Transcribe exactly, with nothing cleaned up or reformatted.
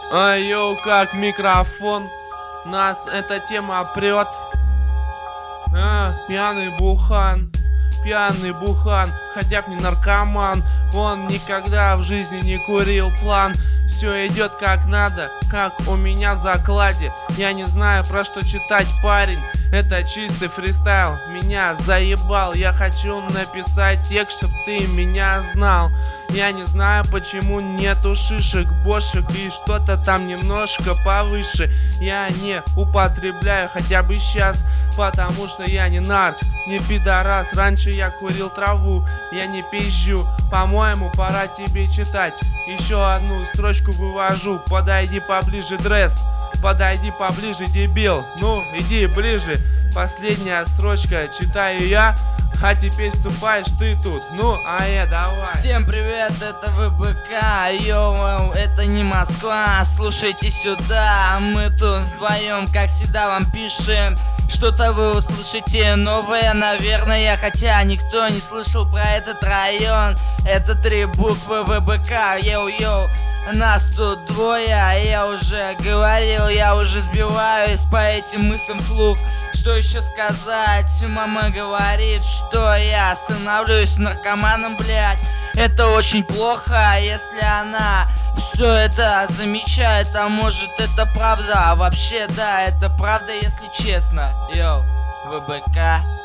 А йоу, как микрофон, нас эта тема прет. А, пьяный бухан, пьяный бухан, хотя б не наркоман. Он никогда в жизни не курил план. Все идет как надо, как у меня в закладе. Я не знаю, про что читать, парень. Это чистый фристайл, меня заебал. Я хочу написать текст, чтоб ты меня знал. Я не знаю, почему нету шишек, бошек и что-то там немножко повыше. Я не употребляю хотя бы сейчас, потому что я не нарк, не пидорас. Раньше я курил траву, я не пизжу. По-моему, пора тебе читать. Еще одну строчку вывожу. Подойди поближе, дресс. Подойди поближе, дебил. Ну, иди ближе. Последняя строчка читаю я, а теперь ступаешь ты тут. Ну, а я давай. Всем привет, это ВБК. Йоу, это не Москва. Слушайте сюда. Мы тут вдвоем, как всегда, вам пишем. Что-то вы услышите новое, наверное, хотя никто не слышал про этот район. Это три буквы ВБК. Йоу-йоу. Нас тут двое, а я уже говорил, я уже сбиваюсь по этим мыслям вслух. Что еще сказать? Мама говорит, что я становлюсь наркоманом, блядь. Это очень плохо, если она все это замечает. А может это правда? А вообще да, это правда, если честно. Йоу, ВБК.